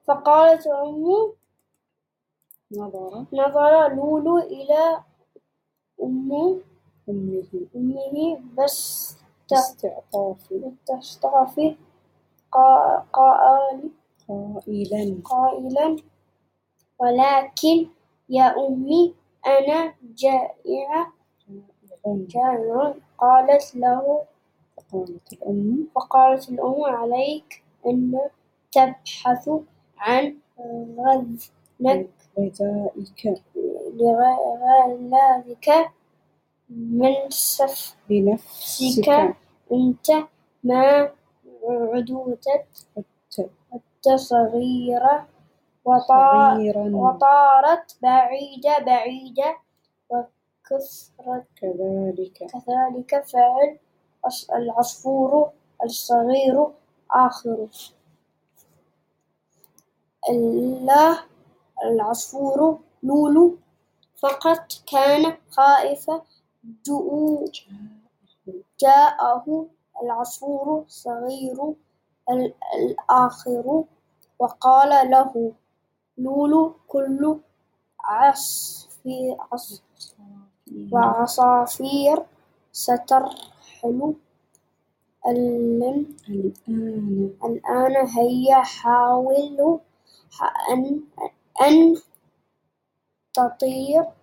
فقالت نظر لولو إلى أمه باستعطاف قائلا ولكن يا أمي أنا جائع. فقالت الأم عليك أن تبحث عن غذائك بنفسك أنت ما عدوت صغيرا وطارت بعيدة كذلك فعل العصفور الصغير آخر. العصفور لولو فقط كان خائفا. جاءه العصفور الصغير الآخر وقال له لولو كل وعصافير سترحل الآن هيا حاول أن تطير